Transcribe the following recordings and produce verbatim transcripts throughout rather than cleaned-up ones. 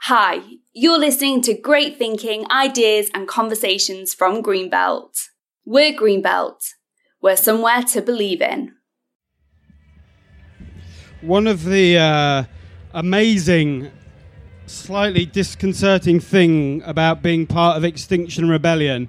Hi, you're listening to great thinking, ideas and conversations from Greenbelt. We're Greenbelt. We're somewhere to believe in. One of the uh, amazing, slightly disconcerting thing about being part of Extinction Rebellion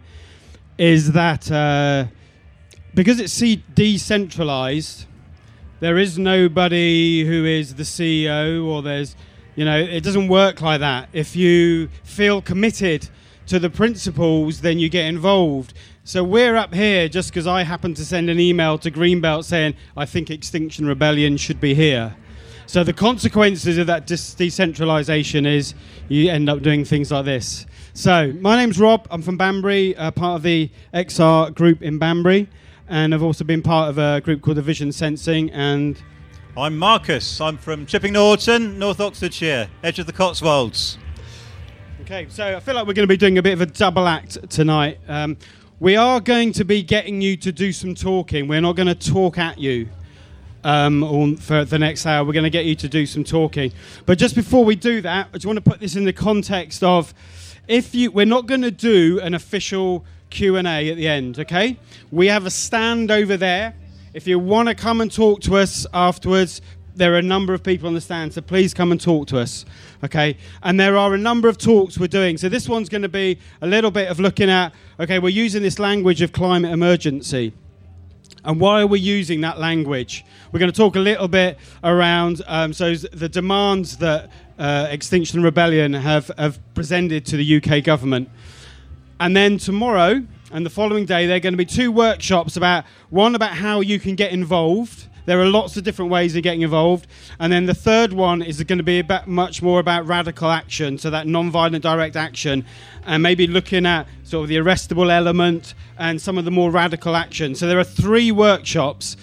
is that uh, because it's decentralized, there is nobody who is the C E O, or there's, you know, it doesn't work like that. If you feel committed to the principles, then you get involved. So we're up here just because I happened to send an email to Greenbelt saying, I think Extinction Rebellion should be here. So the consequences of that dis- decentralisation is you end up doing things like this. So my name's Rob. I'm from Banbury, uh, part of the X R group in Banbury. And I've also been part of a group called the Vision Sensing. And I'm Marcus. I'm from Chipping Norton, North Oxfordshire, edge of the Cotswolds. Okay, so I feel like we're going to be doing a bit of a double act tonight. Um, we are going to be getting you to do some talking. We're not going to talk at you um, on, for the next hour. We're going to get you to do some talking. But just before we do that, I just want to put this in the context of, if you, we're not going to do an official Q and A at the end, okay? We have a stand over there. If you want to come and talk to us afterwards, there are a number of people on the stand, so please come and talk to us, okay? And there are a number of talks we're doing. So this one's going to be a little bit of looking at, okay, we're using this language of climate emergency. And why are we using that language? We're going to talk a little bit around um, so the demands that uh, Extinction Rebellion have, have presented to the U K government. And then tomorrow and the following day, there are going to be two workshops about, one about how you can get involved. There are lots of different ways of getting involved. And then the third one is going to be about much more about radical action, so that non-violent direct action, and maybe looking at sort of the arrestable element and some of the more radical action. So there are three workshops.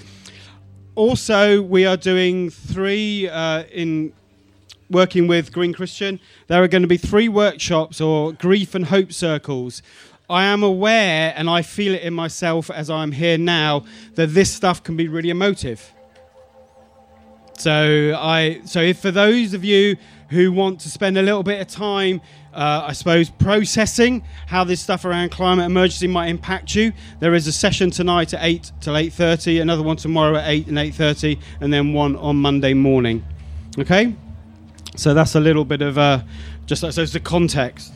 Also, we are doing three uh, in working with Green Christian. There are going to be three workshops or grief and hope circles. I am aware, and I feel it in myself as I'm here now, that this stuff can be really emotive. So I, so if for those of you who want to spend a little bit of time, uh, I suppose, processing how this stuff around climate emergency might impact you, there is a session tonight at eight till eight thirty, another one tomorrow at eight and eight thirty, and then one on Monday morning. Okay? So that's a little bit of, uh, just so it's the context.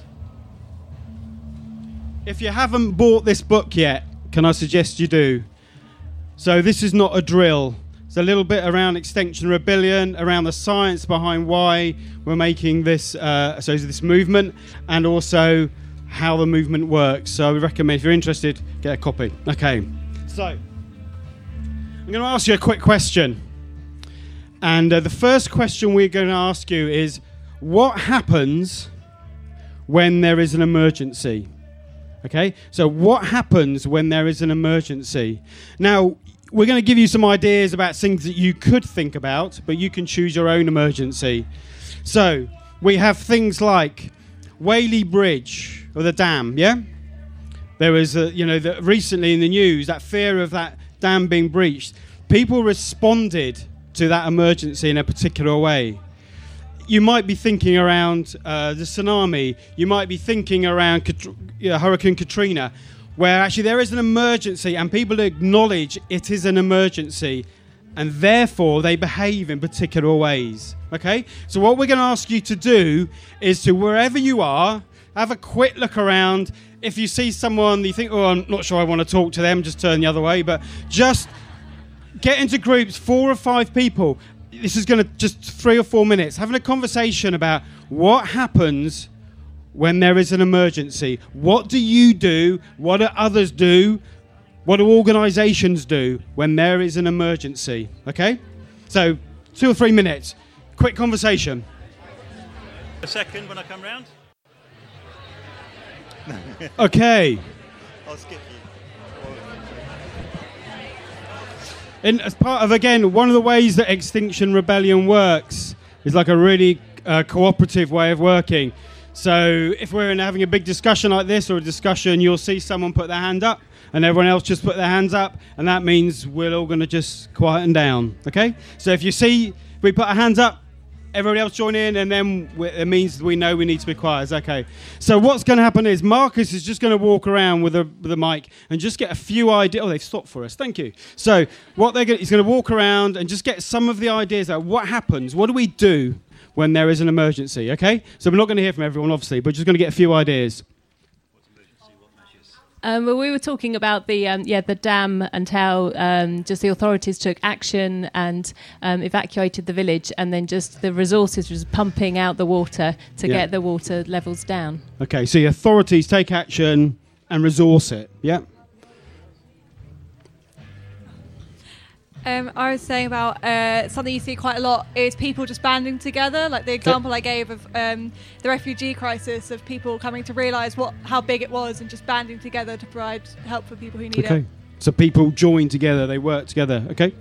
If you haven't bought this book yet, can I suggest you do? So this is not a drill. It's a little bit around Extinction Rebellion, around the science behind why we're making this, uh, so this movement, and also how the movement works. So I would recommend, if you're interested, get a copy. Okay. So I'm going to ask you a quick question. And uh, the first question we're going to ask you is, what happens when there is an emergency? Okay, so what happens when there is an emergency? Now, we're going to give you some ideas about things that you could think about, but you can choose your own emergency. So, we have things like Whaley Bridge, or the dam, yeah? There was, a, you know, the, recently in the news, that fear of that dam being breached. People responded to that emergency in a particular way. You might be thinking around uh, the tsunami. You might be thinking around Kat- uh, Hurricane Katrina, where actually there is an emergency and people acknowledge it is an emergency, and therefore they behave in particular ways. Okay? So what we're going to ask you to do is to, wherever you are, have a quick look around. If you see someone that you think, oh, I'm not sure I want to talk to them, just turn the other way, but just get into groups, four or five people. This is going to just three or four minutes, having a conversation about what happens when there is an emergency. What do you do? What do others do? What do organisations do when there is an emergency? Okay? So, two or three minutes. Quick conversation. A second when I come round. Okay. I'll skip you. And as part of, again, one of the ways that Extinction Rebellion works is like a really uh, cooperative way of working. So if we're in having a big discussion like this, or a discussion, you'll see someone put their hand up and everyone else just put their hands up, and that means we're all going to just quieten down, okay? So if you see we put our hands up, everybody else join in, and then we, it means we know we need to be quiet. It's okay. So what's going to happen is Marcus is just going to walk around with a, with a mic and just get a few ideas. Oh, they've stopped for us. Thank you. So what they're gonna, he's going to walk around and just get some of the ideas out. What happens? What do we do when there is an emergency? Okay. So we're not going to hear from everyone, obviously, but just going to get a few ideas. Um, well, we were talking about the um, yeah the dam and how um, just the authorities took action and um, evacuated the village, and then just the resources was pumping out the water to Yeah. get the water levels down. Okay, so the authorities take action and resource it. Yeah. Um, I was saying about uh, something you see quite a lot is people just banding together. Like the example I gave of um, the refugee crisis, of people coming to realise what how big it was and just banding together to provide help for people who need Okay. it. So people join together, they work together. Okay.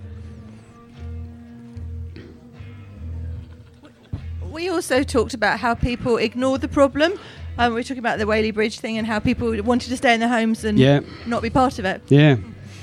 We also talked about how people ignored the problem. Um, we were talking about the Whaley Bridge thing and how people wanted to stay in their homes and Yeah. not be part of it. Yeah.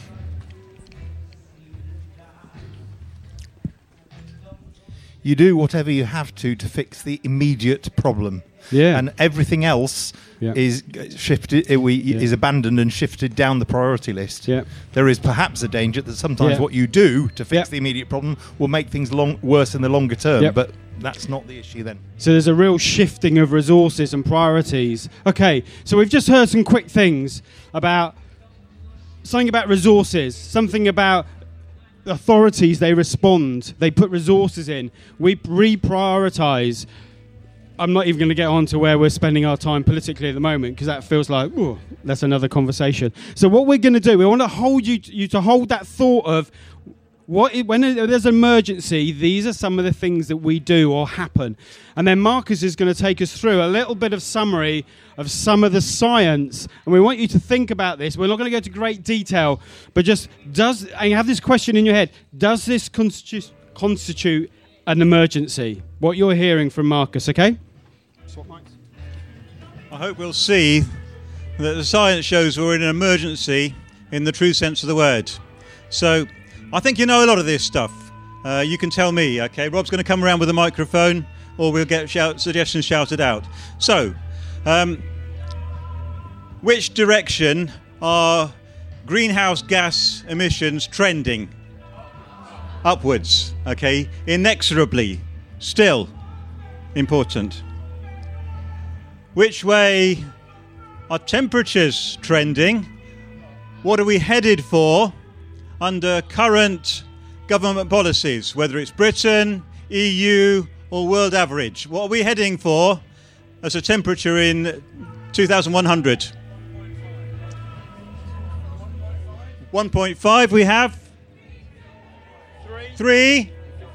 You do whatever you have to to fix the immediate problem. Yeah. And everything else Yeah. is shifted, uh, we, Yeah. is abandoned and shifted down the priority list. Yeah. There is perhaps a danger that sometimes Yeah. what you do to fix Yeah. the immediate problem will make things long, worse in the longer term, Yeah. but that's not the issue then. So there's a real shifting of resources and priorities. Okay, so we've just heard some quick things about something about resources, something about authorities, they respond, they put resources in, we reprioritize. I'm not even going to get on to where we're spending our time politically at the moment, because that feels like, ooh, that's another conversation. So what we're going to do, we want to hold you, you to hold that thought of, what I- when there's an emergency, these are some of the things that we do or happen. And then Marcus is going to take us through a little bit of summary of some of the science. And we want you to think about this. We're not going to go into great detail, but just does, and you have this question in your head, does this constitu- constitute an emergency? What you're hearing from Marcus, okay? I hope we'll see that the science shows we're in an emergency in the true sense of the word. So I think you know a lot of this stuff. Uh, you can tell me, okay? Rob's going to come around with a microphone, or we'll get shout, suggestions shouted out. So, um, which direction are greenhouse gas emissions trending? Upwards, okay? Inexorably, still important. Which way are temperatures trending? What are we headed for under current government policies, whether it's Britain, E U, or world average? What are we heading for as a temperature in two thousand one hundred? one point five we have. Three.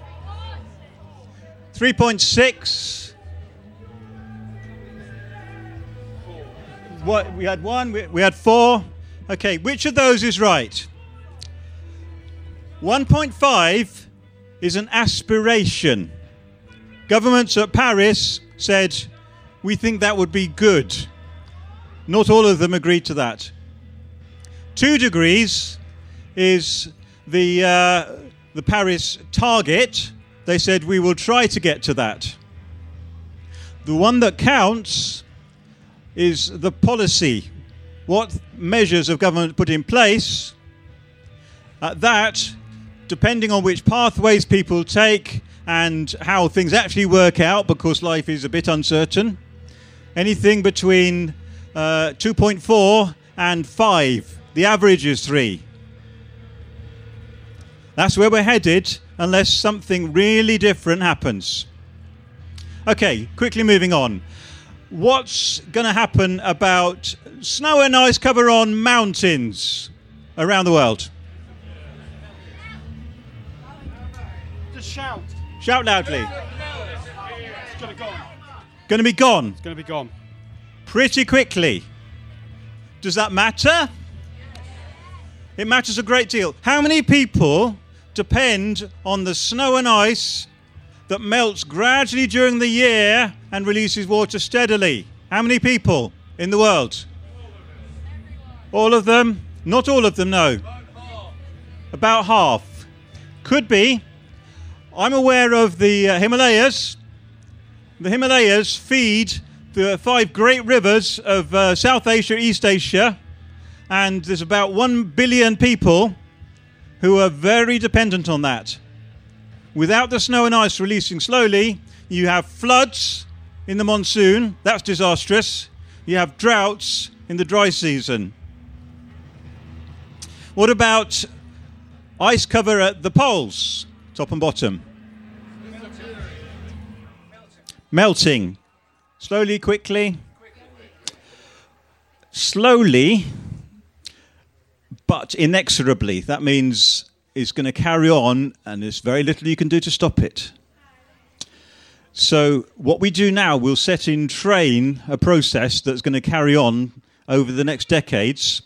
three point six. What, we had one, we, we had four. Okay, which of those is right? one point five is an aspiration. Governments at Paris said, we think that would be good. Not all of them agreed to that. Two degrees is the, uh, the Paris target. They said, we will try to get to that. The one that counts is the policy. What measures have government put in place? At that, depending on which pathways people take and how things actually work out, because life is a bit uncertain, anything between uh, two point four and five. The average is three. That's where we're headed, unless something really different happens. Okay, quickly moving on. What's going to happen about snow and ice cover on mountains around the world? Just shout. Shout loudly. It's going to go. Going to be gone It's going to be gone. pretty quickly. Does that matter? It matters a great deal. How many people depend on the snow and ice that melts gradually during the year and releases water steadily? How many people in the world? All of them? Not all of them, no. About half. Could be. I'm aware of the uh, Himalayas, The Himalayas feed the five great rivers of uh, South Asia, East Asia, and there's about one billion people who are very dependent on that. Without the snow and ice releasing slowly, you have floods in the monsoon. That's disastrous. You have droughts in the dry season. What about ice cover at the poles, top and bottom? Melting. Slowly, quickly. Slowly, but inexorably. That means it's going to carry on and there's very little you can do to stop it. So what we do now will set in train a process that's going to carry on over the next decades.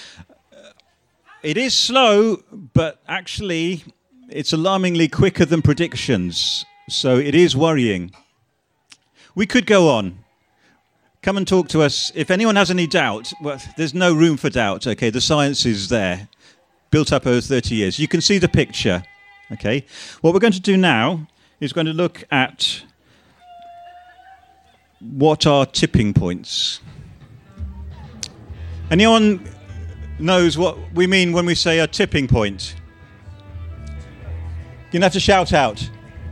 It is slow, but actually it's alarmingly quicker than predictions. So it is worrying. We could go on. Come and talk to us. If anyone has any doubt, well, there's no room for doubt, okay? The science is there, built up over thirty years. You can see the picture, okay? What we're going to do now is going to look at what are tipping points. Anyone knows what we mean when we say a tipping point? You're going to have to shout out.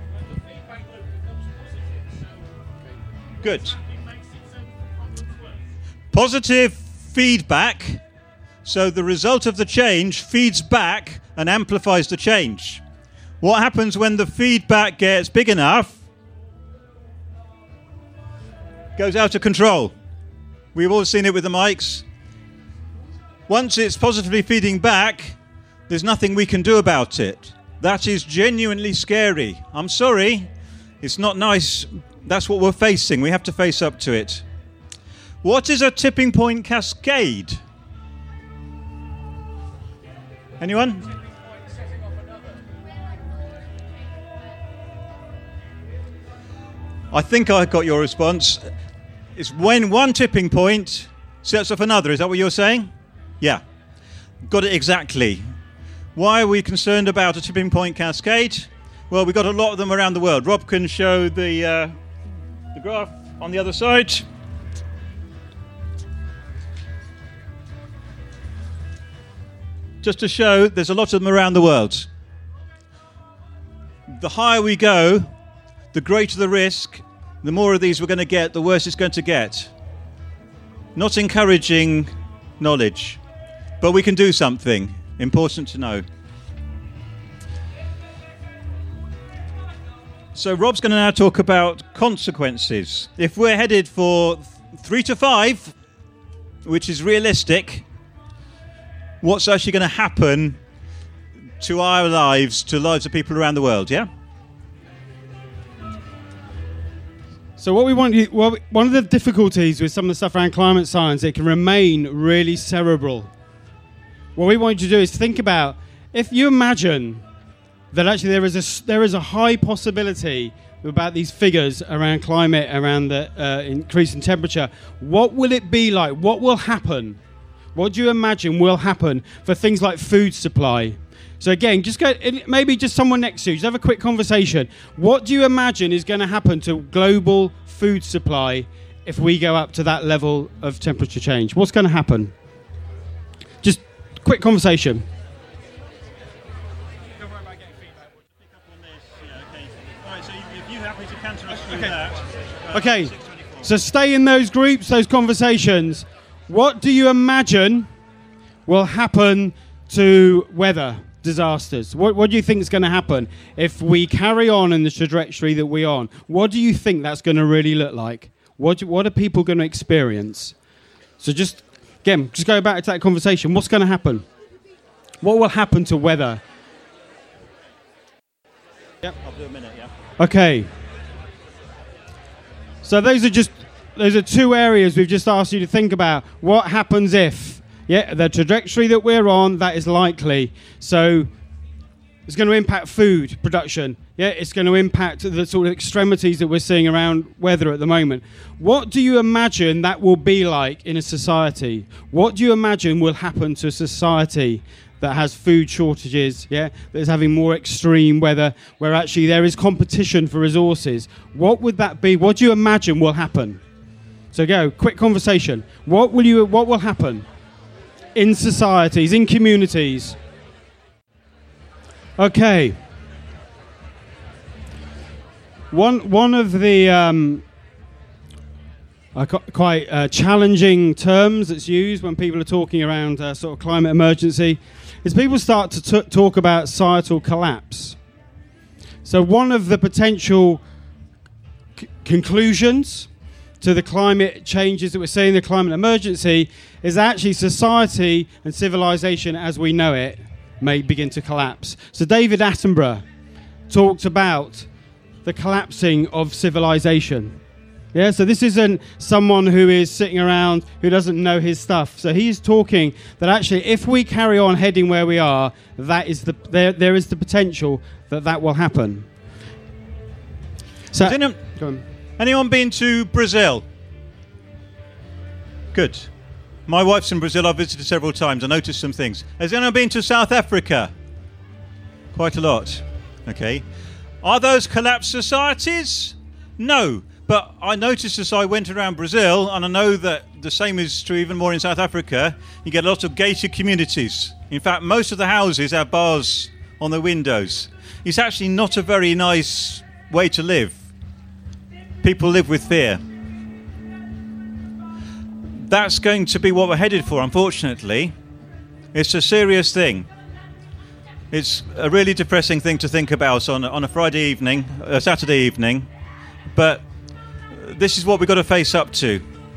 Good. Positive feedback. So the result of the change feeds back and amplifies the change. What happens when the feedback gets big enough? Goes out of control. We've all seen it with the mics. Once it's positively feeding back, there's nothing we can do about it. That is genuinely scary. I'm sorry. It's not nice. That's what we're facing. We have to face up to it. What is a tipping point cascade? Anyone? I think I got your response. It's when one tipping point sets off another. Is that what you're saying? Yeah. Got it exactly. Why are we concerned about a tipping point cascade? Well, we've got a lot of them around the world. Rob can show the, uh, the graph on the other side. Just to show, there's a lot of them around the world. The higher we go, the greater the risk, the more of these we're going to get, the worse it's going to get. Not encouraging knowledge, but we can do something. Important to know. So Rob's going to now talk about consequences. If we're headed for three to five, which is realistic, what's actually going to happen to our lives, to lives of people around the world, yeah? So what we want, you, well, one of the difficulties with some of the stuff around climate science, it can remain really cerebral. What we want you to do is think about, if you imagine that actually there is a, there is a high possibility about these figures around climate, around the uh, increase in temperature, what will it be like? What will happen? What do you imagine will happen for things like food supply? So again, just go, maybe just someone next to you, just have a quick conversation. What do you imagine is going to happen to global food supply if we go up to that level of temperature change? What's going to happen? Just quick conversation. Don't worry about getting feedback. We'll just pick up on this. Yeah, okay. All right, so if you're happy to canter us through okay. that. Uh, okay, so stay in those groups, those conversations. What do you imagine will happen to weather disasters? What, what do you think is going to happen if we carry on in the trajectory that we're on? What do you think that's going to really look like? What, do, what are people going to experience? So just, again, just go back to that conversation. What's going to happen? What will happen to weather? Yep, I'll do a minute, yeah. Okay. So those are just... Those are two areas we've just asked you to think about. What happens if? Yeah, the trajectory that we're on, that is likely. So it's going to impact food production. Yeah, it's going to impact the sort of extremities that we're seeing around weather at the moment. What do you imagine that will be like in a society? What do you imagine will happen to a society that has food shortages, yeah, that is having more extreme weather, where actually there is competition for resources. What would that be? What do you imagine will happen? So go, quick conversation. What will you? What will happen in societies, in communities? Okay. One one of the um, uh, quite uh, challenging terms that's used when people are talking around uh, sort of climate emergency is people start to t- talk about societal collapse. So one of the potential c- conclusions to the climate changes that we're seeing, the climate emergency, is actually society and civilization as we know it may begin to collapse. So David Attenborough talked about the collapsing of civilization. Yeah, so this isn't someone who is sitting around who doesn't know his stuff. So he's talking that actually if we carry on heading where we are, that is the there there is the potential that that will happen. So Has anyone, go on. anyone been to Brazil? Good. My wife's in Brazil. I've visited several times. I noticed some things. Has anyone been to South Africa? Quite a lot. Okay. Are those collapsed societies? No. But I noticed as I went around Brazil, and I know that the same is true even more in South Africa, you get lots of gated communities. In fact, most of the houses have bars on the windows. It's actually not a very nice way to live. People live with fear. That's going to be what we're headed for, unfortunately. It's a serious thing. It's a really depressing thing to think about on, on a Friday evening, a Saturday evening, but this is what we've got to face up to.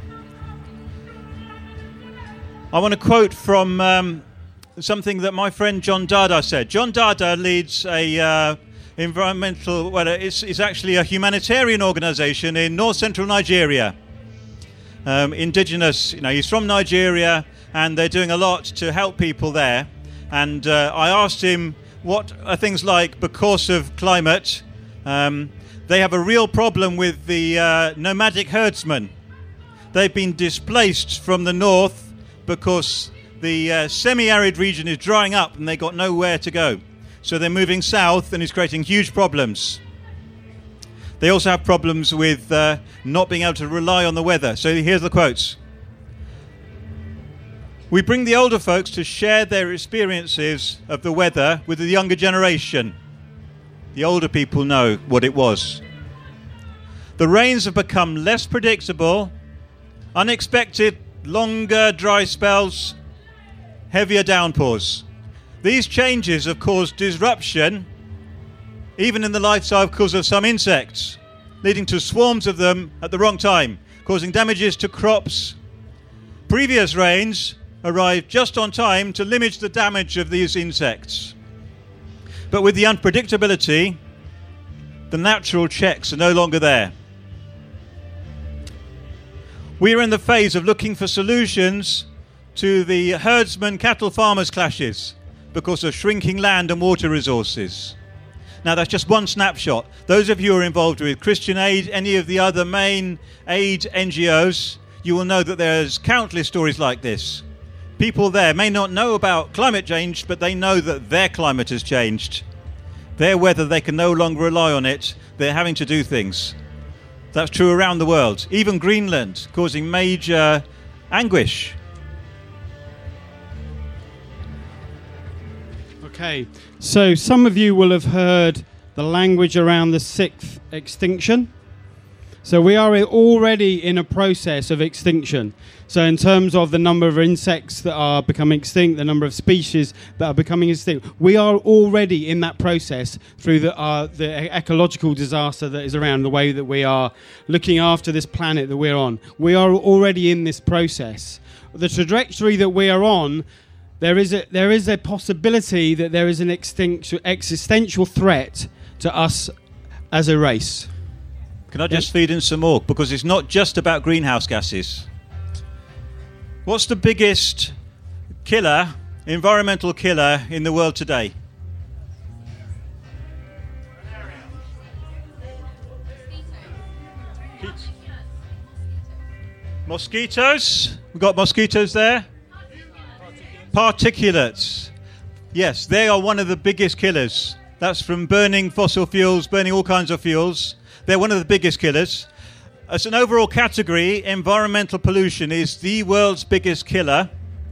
I want to quote from um, something that my friend John Dada said. John Dada leads a uh, environmental, well, it's, it's actually a humanitarian organisation in north-central Nigeria. Um, indigenous, you know, he's from Nigeria, and they're doing a lot to help people there. And uh, I asked him, what are things like because of climate? Um, they have a real problem with the uh, nomadic herdsmen. They've been displaced from the north because the uh, semi-arid region is drying up and they've got nowhere to go. So they're moving south, and it's creating huge problems. They also have problems with uh, not being able to rely on the weather. So here's the quotes. We bring the older folks to share their experiences of the weather with the younger generation. The older people know what it was. The rains have become less predictable, unexpected, longer dry spells, heavier downpours. These changes have caused disruption, even in the life cycles of some insects, leading to swarms of them at the wrong time, causing damages to crops. Previous rains arrived just on time to limit the damage of these insects. But with the unpredictability, the natural checks are no longer there. We are in the phase of looking for solutions to the herdsman cattle farmers clashes because of shrinking land and water resources. Now that's just one snapshot. Those of you who are involved with Christian Aid, any of the other main aid N G Os, you will know that there's countless stories like this. People there may not know about climate change, but they know that their climate has changed. Their weather, they can no longer rely on it. They're having to do things. That's true around the world. Even Greenland, causing major anguish. Okay, so some of you will have heard the language around the sixth extinction. So we are already in a process of extinction. So in terms of the number of insects that are becoming extinct, the number of species that are becoming extinct, we are already in that process through the, uh, the ecological disaster that is around, the way that we are looking after this planet that we're on. We are already in this process. The trajectory that we are on, there is a, there is a possibility that there is an extinction, existential threat to us as a race. Can I just feed in some more? Because it's not just about greenhouse gases. What's the biggest killer, environmental killer in the world today? Mosquitoes. We've got mosquitoes there. Particulates. Yes, they are one of the biggest killers. That's from burning fossil fuels, burning all kinds of fuels. They're one of the biggest killers. As an overall category, environmental pollution is the world's biggest killer.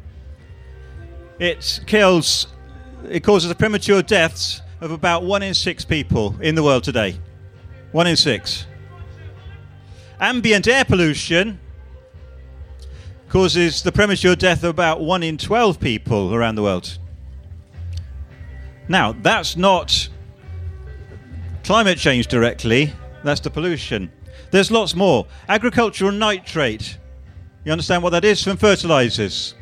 It kills, it causes the premature deaths of about one in six people in the world today. One in six. Ambient air pollution causes the premature death of about one in twelve people around the world. Now, that's not climate change directly, that's the pollution. There's lots more. Agricultural nitrate. You understand what that is? From fertilizers.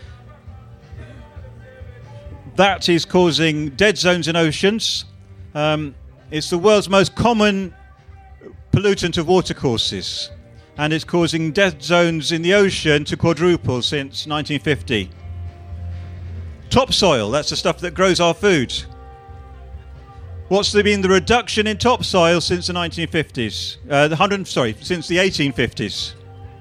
That is causing dead zones in oceans. Um, it's the world's most common pollutant of watercourses. And it's causing dead zones in the ocean to quadruple since nineteen fifty. Topsoil, that's the stuff that grows our food. What's there been the reduction in topsoil since the nineteen fifties? Uh, the hundred, sorry, since the eighteen fifties.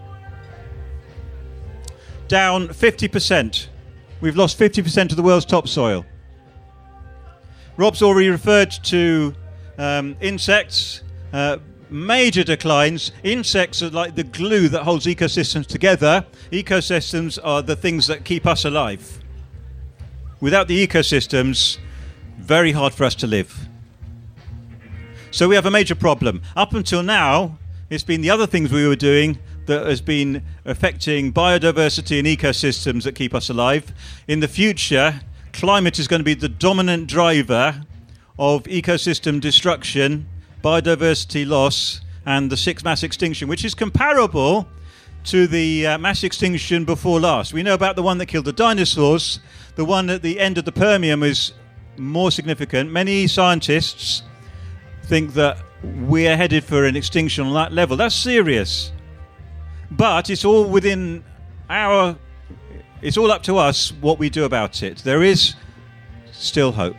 Down fifty percent. We've lost fifty percent of the world's topsoil. Rob's already referred to um, insects. Uh, major declines. Insects are like the glue that holds ecosystems together. Ecosystems are the things that keep us alive. Without the ecosystems, very hard for us to live. So we have a major problem. Up until now, it's been the other things we were doing that has been affecting biodiversity and ecosystems that keep us alive. In the future, climate is going to be the dominant driver of ecosystem destruction, biodiversity loss, and the sixth mass extinction, which is comparable to the uh, mass extinction before last. We know about the one that killed the dinosaurs. The one at the end of the Permian is more significant. Many scientists think that we're headed for an extinction on that level. That's serious. But it's all within our... It's all up to us what we do about it. There is still hope.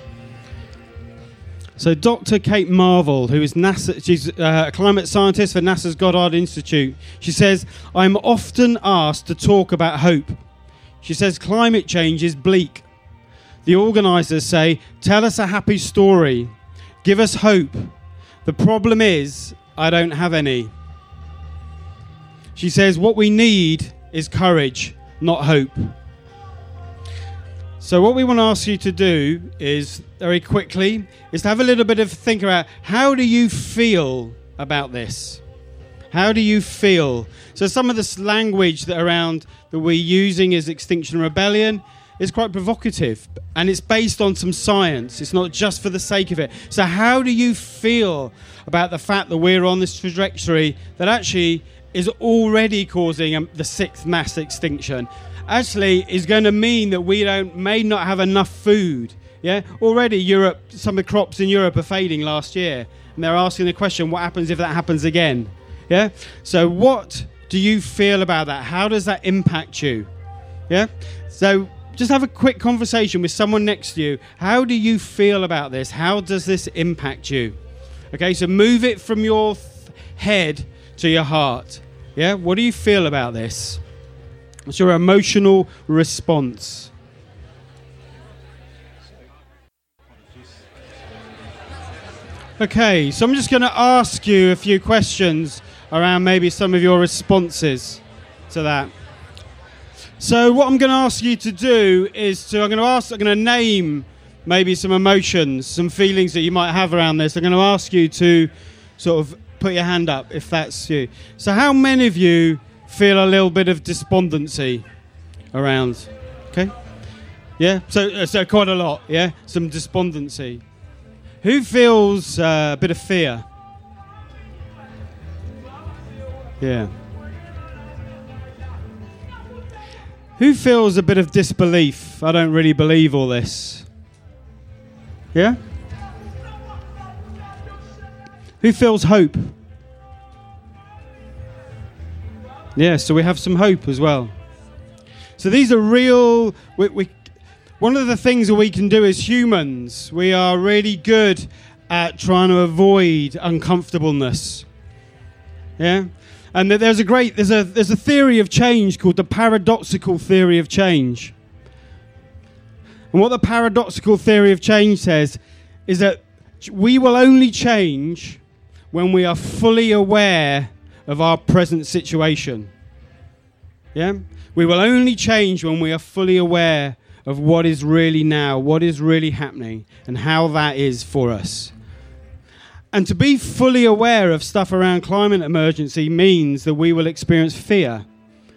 So Doctor Kate Marvel, who is NASA, she's uh, a climate scientist for NASA's Goddard Institute, she says, I'm often asked to talk about hope. She says climate change is bleak. The organisers say, tell us a happy story. Give us hope. The problem is, I don't have any. She says, what we need is courage, not hope. So what we want to ask you to do is, very quickly, is to have a little bit of think about, how do you feel about this? How do you feel? So some of this language that around that we're using as Extinction Rebellion is quite provocative, and it's based on some science. It's not just for the sake of it. So how do you feel about the fact that we're on this trajectory that actually is already causing um, the sixth mass extinction? Actually is going to mean that we don't may not have enough food. Yeah, already Europe, some of the crops in Europe are fading last year, and they're asking the question, what happens if that happens again? Yeah, so what do you feel about that? How does that impact you? Yeah, so just have a quick conversation with someone next to you. How do you feel about this? How does this impact you? Okay, so move it from your th- head to your heart. Yeah, what do you feel about this? What's your emotional response? Okay, so I'm just going to ask you a few questions around maybe some of your responses to that. So what I'm going to ask you to do is to, I'm going to ask, I'm going to name maybe some emotions, some feelings that you might have around this. I'm going to ask you to sort of put your hand up if that's you. So how many of you feel a little bit of despondency around? Okay. Yeah, so so quite a lot, yeah? Some despondency. Who feels uh, a bit of fear? Yeah. Who feels a bit of disbelief? I don't really believe all this. Yeah? Who feels hope? Yeah, so we have some hope as well. So these are real... We, we, one of the things that we can do as humans, we are really good at trying to avoid uncomfortableness. Yeah? And there's a great... There's a, there's a theory of change called the paradoxical theory of change. And what the paradoxical theory of change says is that we will only change when we are fully aware of our present situation. Yeah? We will only change when we are fully aware of what is really now, what is really happening, and how that is for us. And to be fully aware of stuff around climate emergency means that we will experience fear.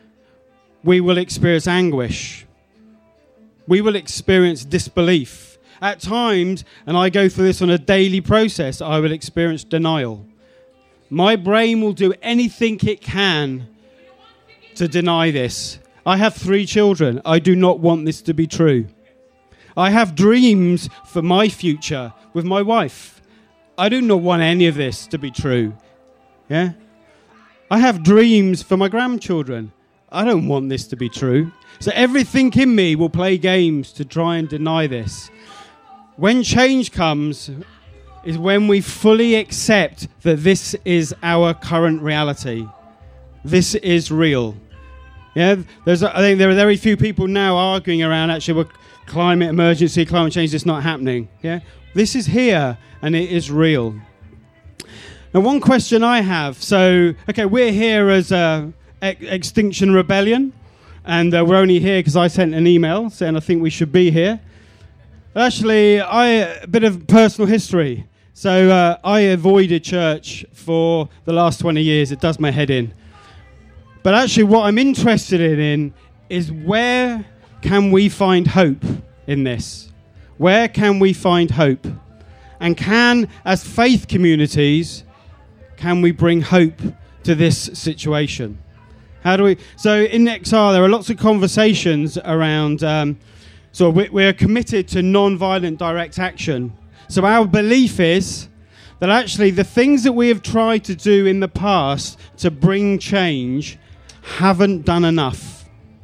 We will experience anguish. We will experience disbelief. At times, and I go through this on a daily process, I will experience denial. My brain will do anything it can to deny this. I have three children. I do not want this to be true. I have dreams for my future with my wife. I do not want any of this to be true. Yeah? I have dreams for my grandchildren. I don't want this to be true. So everything in me will play games to try and deny this. When change comes is when we fully accept that this is our current reality. This is real. Yeah, there's. I think there are very few people now arguing around actually, well, climate emergency, climate change is not happening. Yeah, this is here and it is real. Now, one question I have. So, okay, we're here as uh, Ex- Extinction Rebellion, and uh, we're only here because I sent an email saying I think we should be here. But actually, I a bit of personal history. So uh, I avoided church for the last twenty years. It does my head in. But actually what I'm interested in is where can we find hope in this? Where can we find hope? And can, as faith communities, can we bring hope to this situation? How do we? So in X R, there are lots of conversations around, um, so we, we're committed to non-violent direct action. So our belief is that actually the things that we have tried to do in the past to bring change haven't done enough.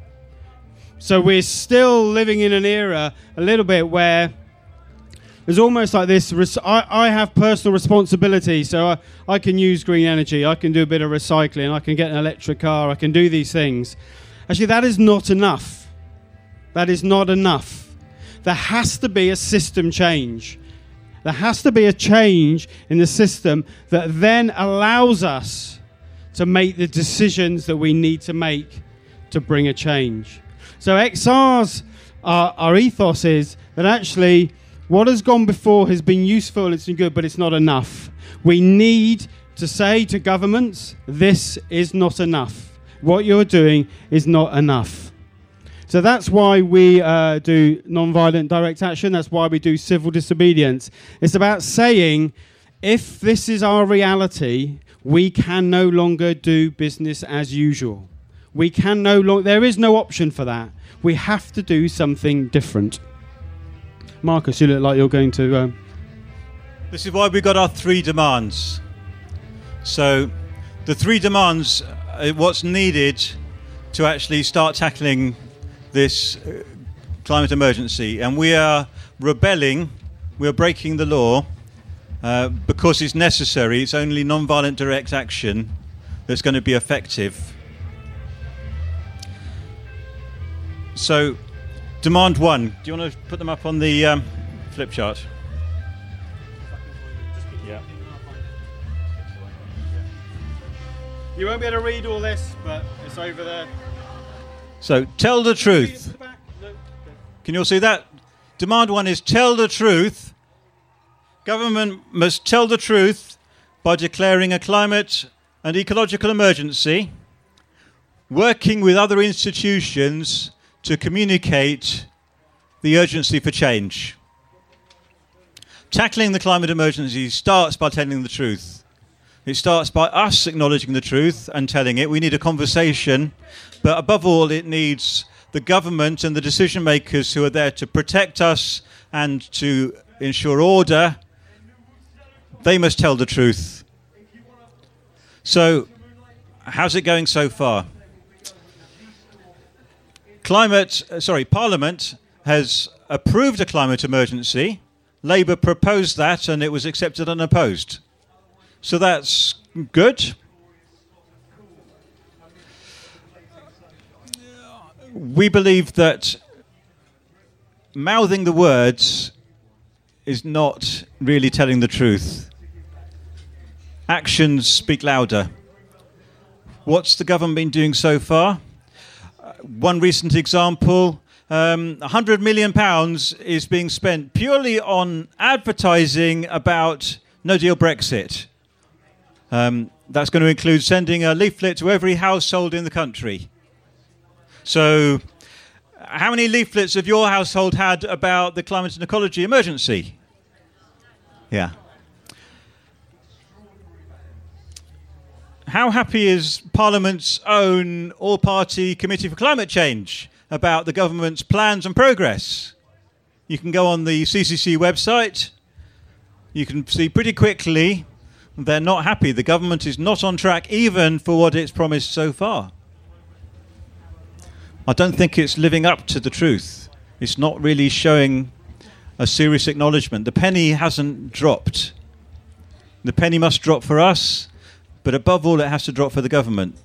So we're still living in an era a little bit where there's almost like this, res- I, I have personal responsibility, so I, I can use green energy, I can do a bit of recycling, I can get an electric car, I can do these things. Actually, that is not enough. That is not enough. There has to be a system change. There has to be a change in the system that then allows us to make the decisions that we need to make to bring a change. So X R's, our, our ethos is that actually what has gone before has been useful, it's been good, but it's not enough. We need to say to governments, this is not enough. What you're doing is not enough. So that's why we uh, do non-violent direct action. That's why we do civil disobedience. It's about saying, if this is our reality, we can no longer do business as usual. We can no longer, there is no option for that. We have to do something different. Marcus, you look like you're going to... Um... This is why we got our three demands. So the three demands are what's needed to actually start tackling this uh, climate emergency. And we are rebelling, we are breaking the law uh, because it's necessary. It's only non-violent direct action that's going to be effective. So, demand one. Do you want to put them up on the um, flip chart? Yeah. You won't be able to read all this, but it's over there. So, tell the truth. Can you all see that? Demand one is tell the truth. Government must tell the truth by declaring a climate and ecological emergency, working with other institutions to communicate the urgency for change. Tackling the climate emergency starts by telling the truth. It starts by us acknowledging the truth and telling it. We need a conversation, but above all, it needs the government and the decision makers who are there to protect us and to ensure order. They must tell the truth. So, how's it going so far? Climate, uh, sorry, Parliament has approved a climate emergency. Labour proposed that and it was accepted unopposed. So that's good. We believe that mouthing the words is not really telling the truth. Actions speak louder. What's the government been doing so far? Uh, one recent example, um, one hundred million pounds is being spent purely on advertising about no-deal Brexit. Um, that's going to include sending a leaflet to every household in the country. So, how many leaflets have your household had about the climate and ecology emergency? Yeah. How happy is Parliament's own all-party Committee for Climate Change about the government's plans and progress? You can go on the C C C website. You can see pretty quickly they're not happy. The government is not on track even for what it's promised so far. I don't think it's living up to the truth. It's not really showing a serious acknowledgement. The penny hasn't dropped. The penny must drop for us, but above all, it has to drop for the government.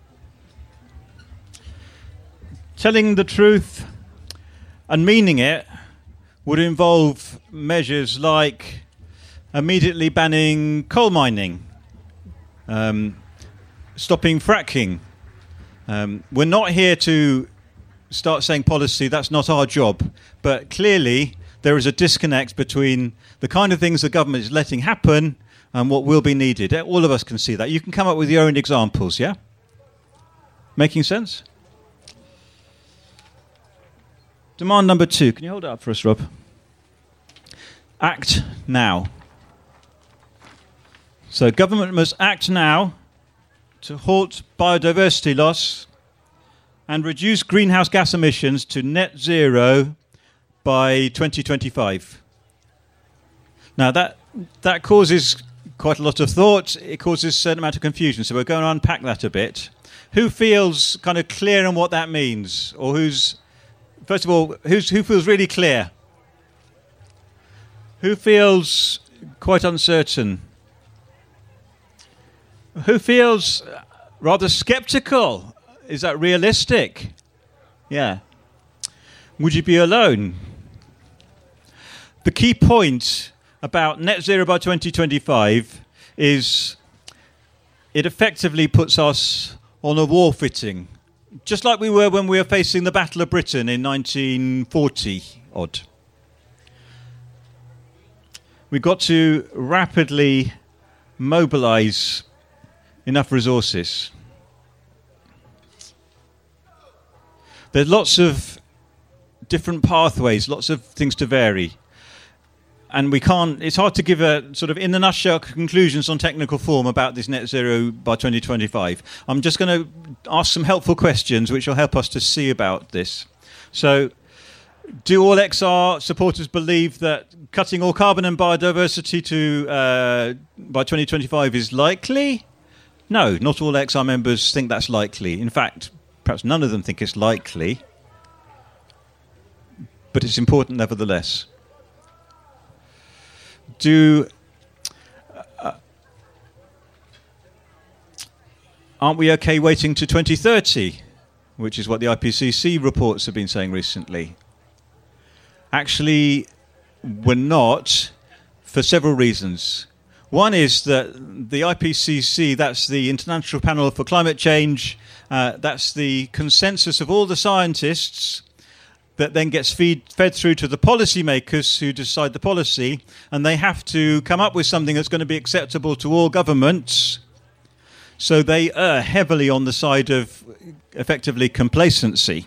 Telling the truth and meaning it would involve measures like immediately banning coal mining, um, stopping fracking. Um, we're not here to start saying policy, that's not our job. But clearly, there is a disconnect between the kind of things the government is letting happen and what will be needed. All of us can see that. You can come up with your own examples, yeah? Making sense? Demand number two. Can you hold it up for us, Rob? Act now. So government must act now to halt biodiversity loss and reduce greenhouse gas emissions to net zero by twenty twenty-five. Now that that causes quite a lot of thought. It causes a certain amount of confusion. So we're going to unpack that a bit. Who feels kind of clear on what that means? Or who's, first of all, who's, who feels really clear? Who feels quite uncertain? Who feels rather skeptical? Is that realistic? Yeah. Would you be alone? The key point about net zero by twenty twenty-five is it effectively puts us on a war footing, just like we were when we were facing the Battle of Britain in nineteen forty odd. We've got to rapidly mobilise enough resources. There's lots of different pathways, lots of things to vary. And we can't, it's hard to give a sort of in a nutshell conclusions on technical form about this net zero by twenty twenty-five. I'm just going to ask some helpful questions which will help us to see about this. So, do all X R supporters believe that cutting all carbon and biodiversity to uh, by twenty twenty-five is likely? No, not all X R members think that's likely. In fact, perhaps none of them think it's likely. But it's important nevertheless. Do uh, aren't we okay waiting to twenty thirty, which is what the I P C C reports have been saying recently? Actually, we're not, for several reasons. One is that the I P C C, that's the International Panel for Climate Change, uh, that's the consensus of all the scientists that then gets feed, fed through to the policymakers who decide the policy, and they have to come up with something that's going to be acceptable to all governments. So they err heavily on the side of effectively complacency.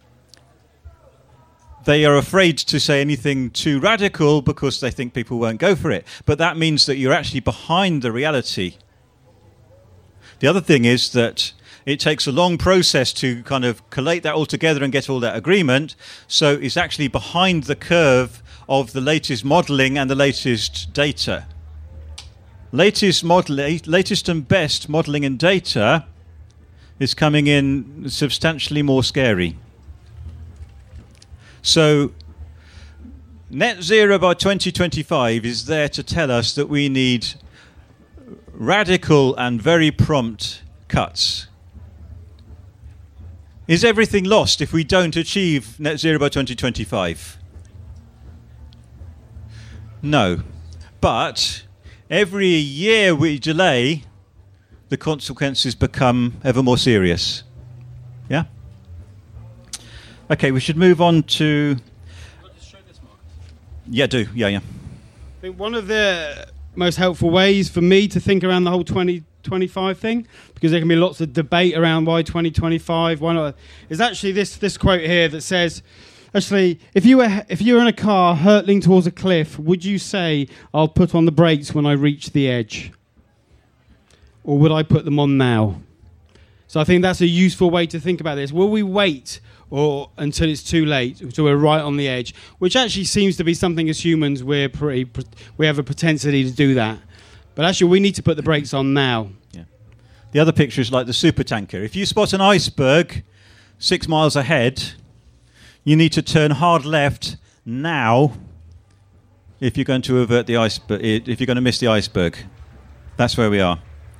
They are afraid to say anything too radical because they think people won't go for it. But that means that you're actually behind the reality. The other thing is that it takes a long process to kind of collate that all together and get all that agreement. So it's actually behind the curve of the latest modelling and the latest data. Latest modelling, latest and best modelling and data is coming in substantially more scary. So net zero by twenty twenty-five is there to tell us that we need radical and very prompt cuts. Is everything lost if we don't achieve net zero by twenty twenty-five? No. But every year we delay, the consequences become ever more serious. Yeah? Okay, we should move on to... Yeah, do. Yeah, yeah. I think one of the most helpful ways for me to think around the whole twenty twenty-five thing, because there can be lots of debate around why twenty twenty-five, why not, is actually this this quote here that says, actually, if you were if you were in a car hurtling towards a cliff, would you say, I'll put on the brakes when I reach the edge? Or would I put them on now? So I think that's a useful way to think about this. Will we wait or until it's too late, until we're right on the edge? Which actually seems to be something as humans we're pretty we have a propensity to do that. But actually, we need to put the brakes on now. Yeah. The other picture is like the supertanker. If you spot an iceberg six miles ahead, you need to turn hard left now if you're going to avert the iceberg. If you're going to miss the iceberg, that's where we are.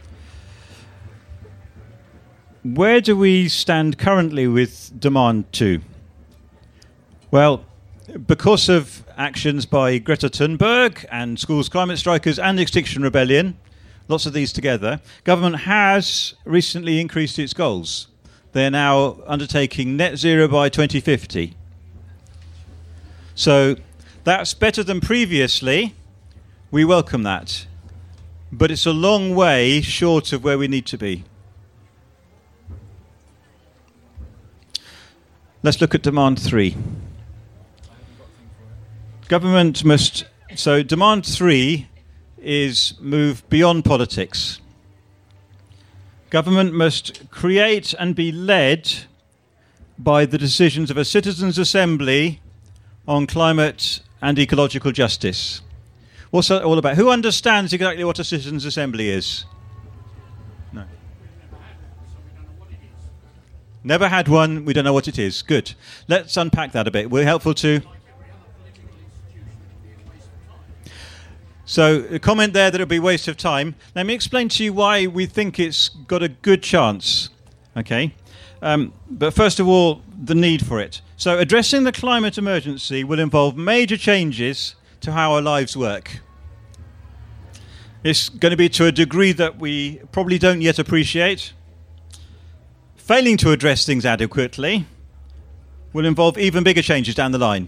Where do we stand currently with Demand two? Well, because of actions by Greta Thunberg and Schools Climate Strikers and Extinction Rebellion, lots of these together, government has recently increased its goals. They're now undertaking net zero by twenty fifty. So that's better than previously. We welcome that. But it's a long way short of where we need to be. Let's look at Demand three. Government must... So Demand three is move beyond politics. Government must create and be led by the decisions of a citizens' assembly on climate and ecological justice. What's that all about? Who understands exactly what a citizens' assembly is? No. Never had one, we don't know what it is. Good. Let's unpack that a bit. We're helpful to... So, a comment there that it'll be a waste of time. Let me explain to you why we think it's got a good chance. Okay? Um, but first of all, the need for it. So, addressing the climate emergency will involve major changes to how our lives work. It's going to be to a degree that we probably don't yet appreciate. Failing to address things adequately will involve even bigger changes down the line.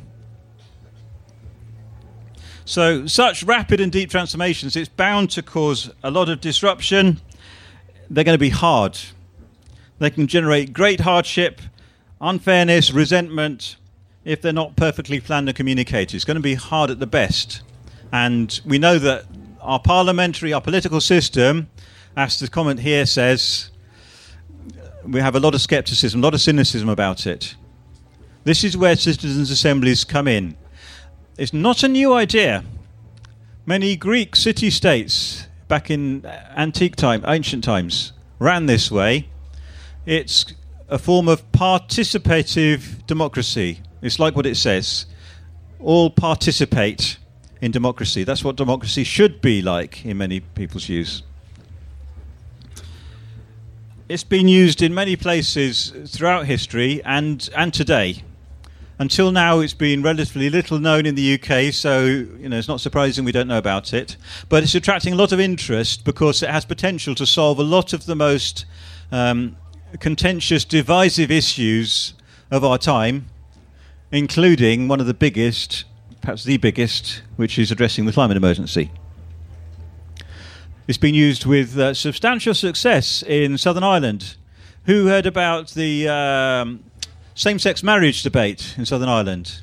So, such rapid and deep transformations, it's bound to cause a lot of disruption. They're going to be hard. They can generate great hardship, unfairness, resentment, if they're not perfectly planned and communicated. It's going to be hard at the best. And we know that our parliamentary, our political system, as the comment here says, we have a lot of scepticism, a lot of cynicism about it. This is where citizens' assemblies come in. It's not a new idea. Many Greek city-states back in antique time, ancient times, ran this way. It's a form of participative democracy. It's like what it says. All participate in democracy. That's what democracy should be like in many people's views. It's been used in many places throughout history and, and today. Until now, it's been relatively little known in the U K, so you know it's not surprising we don't know about it. But it's attracting a lot of interest because it has potential to solve a lot of the most um, contentious, divisive issues of our time, including one of the biggest, perhaps the biggest, which is addressing the climate emergency. It's been used with uh, substantial success in Southern Ireland. Who heard about the... Um, Same-sex marriage debate in Southern Ireland.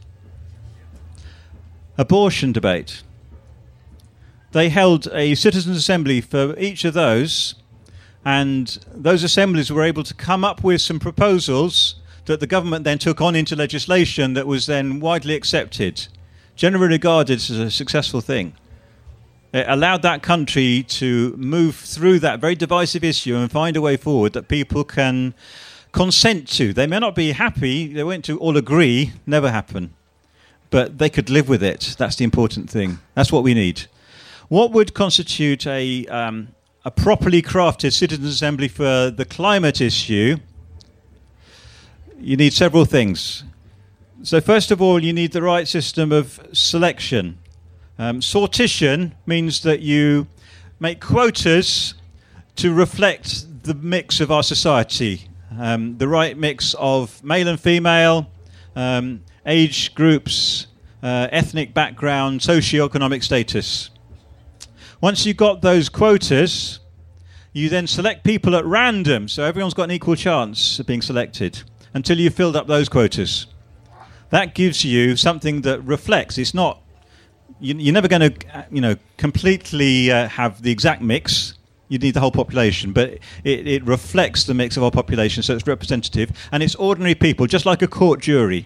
Abortion debate. They held a citizens' assembly for each of those, and those assemblies were able to come up with some proposals that the government then took on into legislation that was then widely accepted, generally regarded as a successful thing. It allowed that country to move through that very divisive issue and find a way forward that people can consent to. They may not be happy, they won't to all agree, never happen. But they could live with it. That's the important thing. That's what we need. What would constitute a, um, a properly crafted citizens' assembly for the climate issue? You need several things. So first of all, you need the right system of selection. Um, sortition means that you make quotas to reflect the mix of our society, um, the right mix of male and female, um, age groups, uh, ethnic background, socio-economic status. Once you've got those quotas, you then select people at random, so everyone's got an equal chance of being selected, until you've filled up those quotas. That gives you something that reflects. It's not, you, you're never going to, you know, completely uh, have the exact mix. You need the whole population, but it, it reflects the mix of our population, so it's representative, and it's ordinary people, just like a court jury.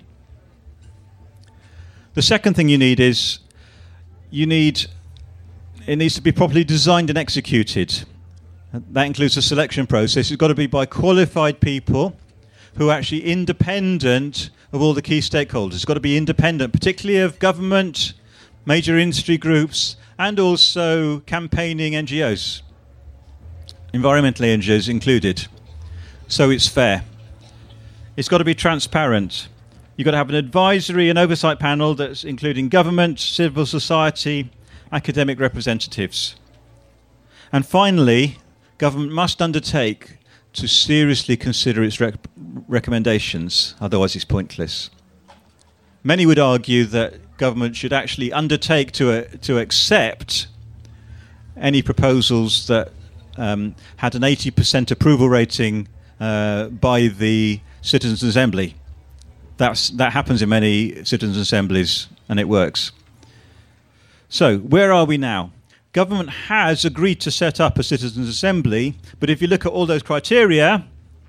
The second thing you need is, you need, it needs to be properly designed and executed. That includes a selection process. It's got to be by qualified people who are actually independent of all the key stakeholders. It's got to be independent, particularly of government, major industry groups, and also campaigning N G Os, environmental N G Os included. So it's fair. It's got to be transparent. You've got to have an advisory and oversight panel that's including government, civil society, academic representatives. And finally, government must undertake to seriously consider its rec- recommendations, otherwise it's pointless. Many would argue that government should actually undertake to, uh, to accept any proposals that um, had an eighty percent approval rating uh, by the Citizens' Assembly. That's, that happens in many citizens' assemblies, and it works. So, where are we now? Government has agreed to set up a citizens' assembly, but if you look at all those criteria,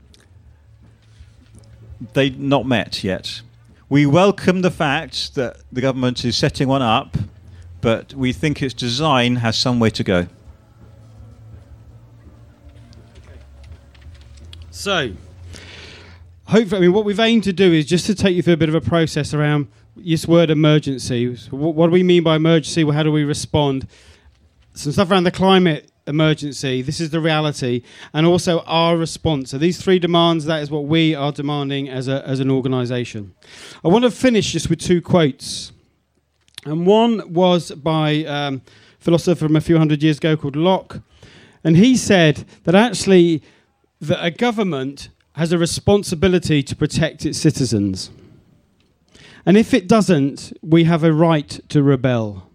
they're not met yet. We welcome the fact that the government is setting one up, but we think its design has some way to go. So, hopefully, I mean, what we've aimed to do is just to take you through a bit of a process around this word emergency. So what, what do we mean by emergency? Well, how do we respond? Some stuff around the climate emergency. This is the reality, and also our response. So these three demands, that is what we are demanding as a as an organisation. I want to finish just with two quotes. And one was by um, a philosopher from a few hundred years ago called Locke. And he said that actually that a government has a responsibility to protect its citizens. And if it doesn't, we have a right to rebel.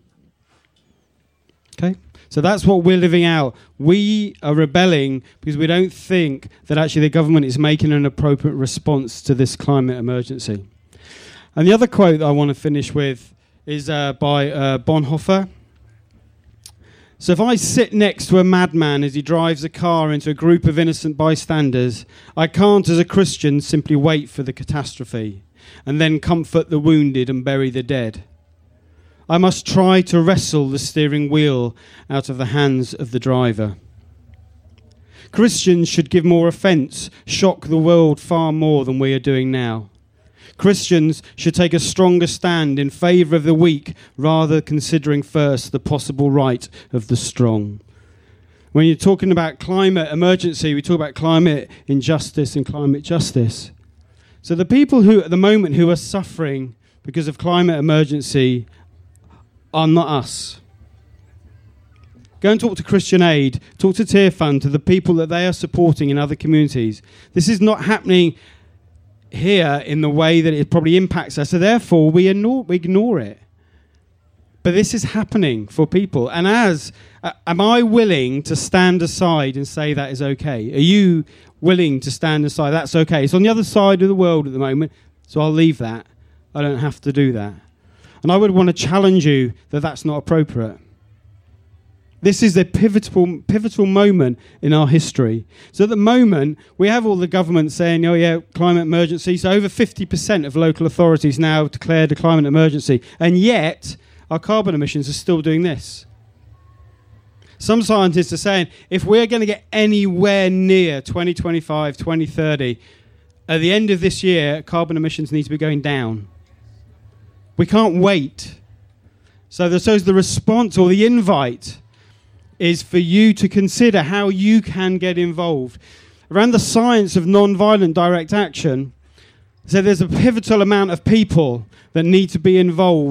Okay? So that's what we're living out. We are rebelling because we don't think that actually the government is making an appropriate response to this climate emergency. And the other quote that I want to finish with is uh, by uh, Bonhoeffer. So if I sit next to a madman as he drives a car into a group of innocent bystanders, I can't, as a Christian, simply wait for the catastrophe and then comfort the wounded and bury the dead. I must try to wrestle the steering wheel out of the hands of the driver. Christians should give more offence, shock the world far more than we are doing now. Christians should take a stronger stand in favour of the weak, rather considering first the possible right of the strong. When you're talking about climate emergency, we talk about climate injustice and climate justice. So the people who, at the moment, who are suffering because of climate emergency are not us. Go and talk to Christian Aid, talk to Tear Fund, to the people that they are supporting in other communities. This is not happening here in the way that it probably impacts us, so therefore we ignore, we ignore it. But this is happening for people. And as, uh, am I willing to stand aside and say that is okay? Are you willing to stand aside? That's okay. It's on the other side of the world at the moment, so I'll leave that. I don't have to do that. And I would want to challenge you that that's not appropriate. This is a pivotal pivotal moment in our history. So at the moment, we have all the government saying, oh yeah, climate emergency. So over fifty percent of local authorities now declared a climate emergency. And yet, our carbon emissions are still doing this. Some scientists are saying, if we're going to get anywhere near twenty twenty-five, twenty thirty, at the end of this year, carbon emissions need to be going down. We can't wait. So the, so the response or the invite is for you to consider how you can get involved. Around the science of non-violent direct action, so there's a pivotal amount of people that need to be involved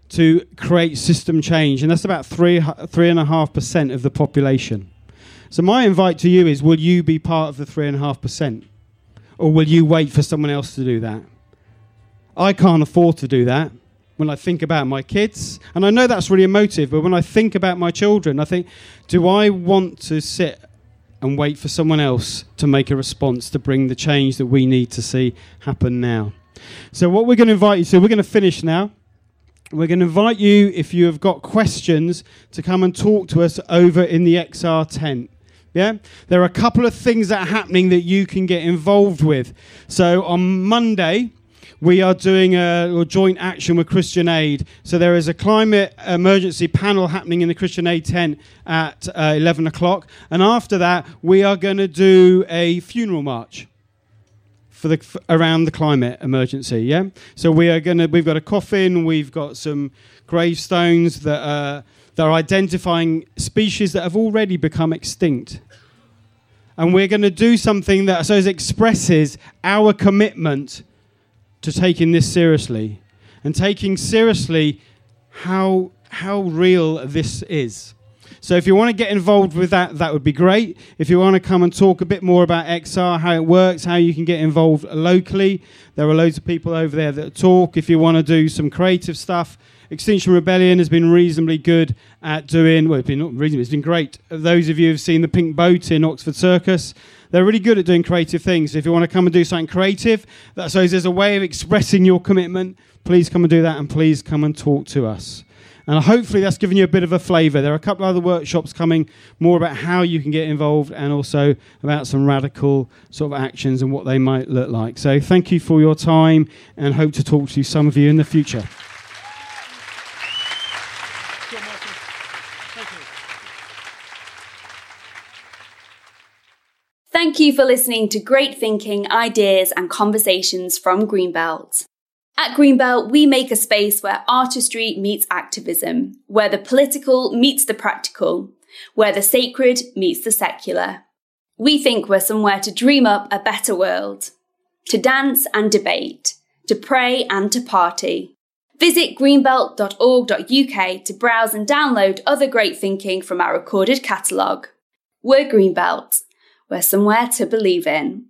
to create system change, and that's about three three and a half percent of the population. So my invite to you is: will you be part of the three and a half percent, or will you wait for someone else to do that? I can't afford to do that. When I think about my kids, and I know that's really emotive, but when I think about my children, I think, do I want to sit and wait for someone else to make a response to bring the change that we need to see happen now? So what we're going to invite you to, we're going to finish now. We're going to invite you, if you have got questions, to come and talk to us over in the X R tent. Yeah, there are a couple of things that are happening that you can get involved with. So on Monday, we are doing a, a joint action with Christian Aid. So there is a climate emergency panel happening in the Christian Aid tent at uh, eleven o'clock. And after that, we are going to do a funeral march for the f- around the climate emergency. Yeah. So we are going to. We've got a coffin. We've got some gravestones that are that are identifying species that have already become extinct. And we're going to do something that I suppose expresses our commitment to taking this seriously, and taking seriously how how real this is. So if you want to get involved with that, that would be great. If you want to come and talk a bit more about X R, how it works, how you can get involved locally, there are loads of people over there that talk. If you want to do some creative stuff, Extinction Rebellion has been reasonably good at doing, well, it's been not reasonably, it's been great. Those of you who have seen the Pink Boat in Oxford Circus, they're really good at doing creative things. If you want to come and do something creative, that so there's a way of expressing your commitment, please come and do that, and please come and talk to us. And hopefully that's given you a bit of a flavour. There are a couple of other workshops coming, more about how you can get involved, and also about some radical sort of actions and what they might look like. So thank you for your time, and hope to talk to some of you in the future. Thank you for listening to Great Thinking, Ideas and Conversations from Greenbelt. At Greenbelt, we make a space where artistry meets activism, where the political meets the practical, where the sacred meets the secular. We think we're somewhere to dream up a better world, to dance and debate, to pray and to party. Visit greenbelt dot org dot U K to browse and download other great thinking from our recorded catalogue. We're Greenbelt. We're somewhere to believe in.